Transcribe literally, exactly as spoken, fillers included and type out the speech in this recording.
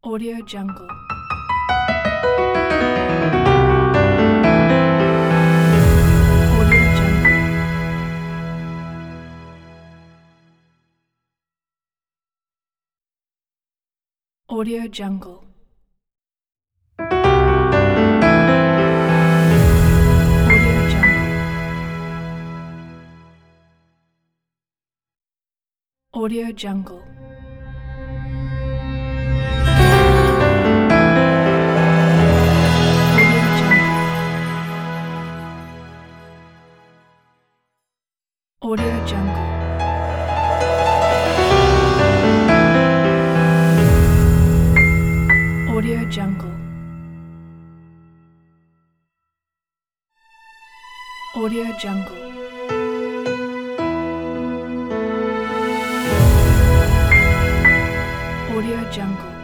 Audio Jungle. Audio Jungle. Audio Jungle. Audio Jungle. Audio Jungle. Audio Jungle. Audio Jungle. Audio Jungle.